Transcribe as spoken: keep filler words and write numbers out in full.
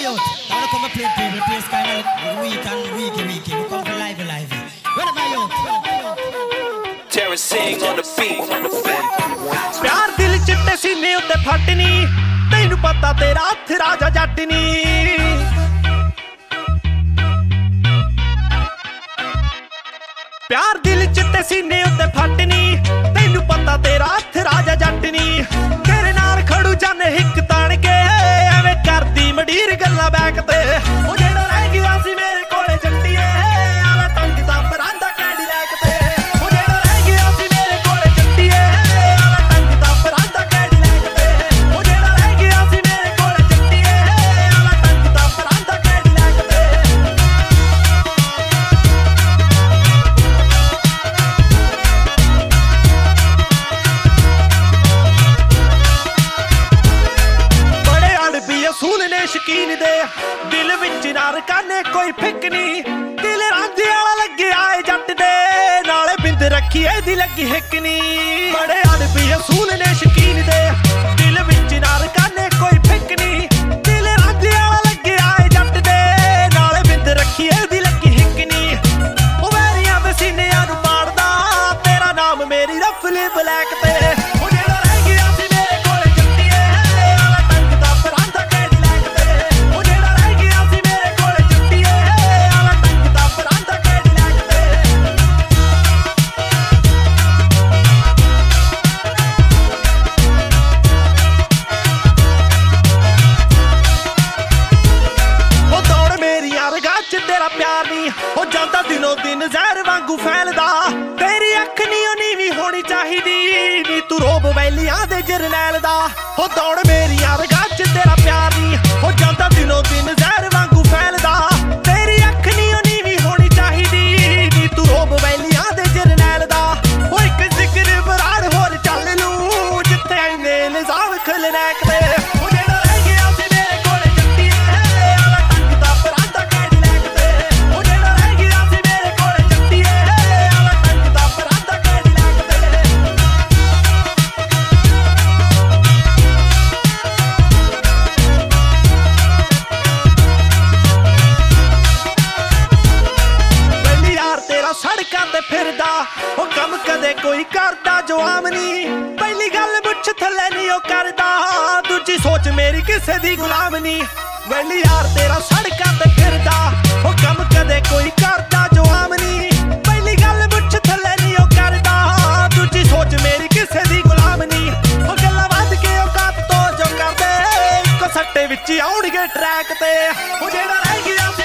youth, I wanna come and play people, the place kind of weak and weaky weaky. We come for live live. Where my youth? Terror sing on the beat. प्यार दिल चिट्टे सीने उत्ते फटनी तैनू पता तेरा हथ राजा जटनी प्यार दिल चिट्टे सीने उत्ते फटनी तैनू पता तेरा हथ राजा जटनी तेरे नाल खड़ू जाने हिक ताण के एवें करदी मडीर गल्ला बैक ते ओ जेड़ा रह गया सी मेरे कोले जट्टीए आवे टंग दा बरांदा कैडी लैक ते ओ जेड़ा रह गया सी मेरे कोले जट्टीए आवे टंग दा बरांदा कैडी लैक ते ओ जेड़ा रह गया सी मेरे कोले जट्टीए आवे टंग दा बरांदा कैडी लैक ते सूल ने शकीन दे दिल विच नार काने कोई फिक नहीं दिल रांझे वाला लगे आए जट दे नाले बिंद रखी एदी लगी हिक नहीं बड़े अड़बी सूल ने शकीन दे दिल विच नार काने कोई फिक नहीं दिल रांझे वाला लगे आए जट दे नाले बिंद रखी एदी लगी हिक नहीं ओ वैरियां दे सीनियां नू मारदा तेरा नाम मेरी रफली ब्लैक ते तेरा प्यार नहीं हो जाता दिनों दिन जहर वांगू फैलदा तेरी अख नहीं नीवी होनी चाहिदी नी तू रोब वैलियां दे जरनैल दा हो दौड़ मेरी रगां च तेरा प्यार नहीं हो जाता दिनों दिन जहर वांगू फैलदा तेरी अख नहीं नीवी होनी चाहिदी नी तू रोब वैलियां दे जरनैल दा ओ इक जिक्र बराड़ होर चल लू जिथे इन्ने निजाम खलनैक दे सड़कां ते फिरदा ओ कम कदे कोई करदा जो आम नहीं पहली गल मुछ थल्ले नहीं ओ करदा दूजी सोच मेरी किसे दी गुलाम नहीं वैली यार तेरा सड़कां ते फिरदा ओ कम कदे कोई करदा जो आम नहीं पहली गल मुछ थल्ले नहीं ओ करदा दूजी सोच मेरी किसे दी गुलाम नहीं ओ गल्लां वध के औकात तो जो करदे इको सट्टे विच आउणगे ट्रैक ते ओ जेड़ा रह गया